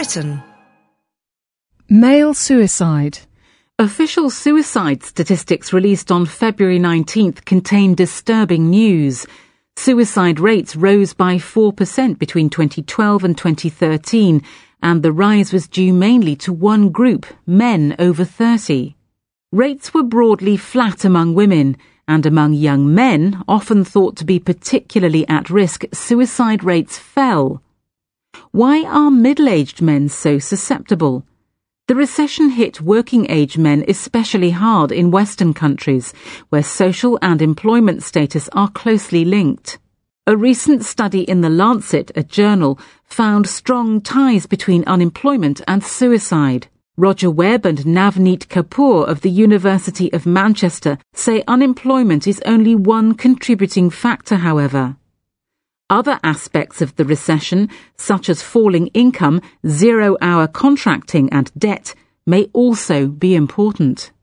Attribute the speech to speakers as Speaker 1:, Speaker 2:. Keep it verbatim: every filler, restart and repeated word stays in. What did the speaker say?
Speaker 1: Britain.
Speaker 2: Male suicide.
Speaker 3: Official suicide statistics released on February nineteenth contain disturbing news. Suicide rates rose by four percent between twenty twelve and twenty thirteen, and the rise was due mainly to one group, men over thirty. Rates were broadly flat among women, and among young men, often thought to be particularly at risk, suicide rates fell. Why are middle-aged men so susceptible? The recession hit working-age men especially hard in Western countries, where social and employment status are closely linked. A recent study in The Lancet, a journal, found strong ties between unemployment and suicide. Roger Webb and Navneet Kapoor of the University of Manchester say unemployment is only one contributing factor, however. Other aspects of the recession, such as falling income, zero-hour contracting and debt, may also be important.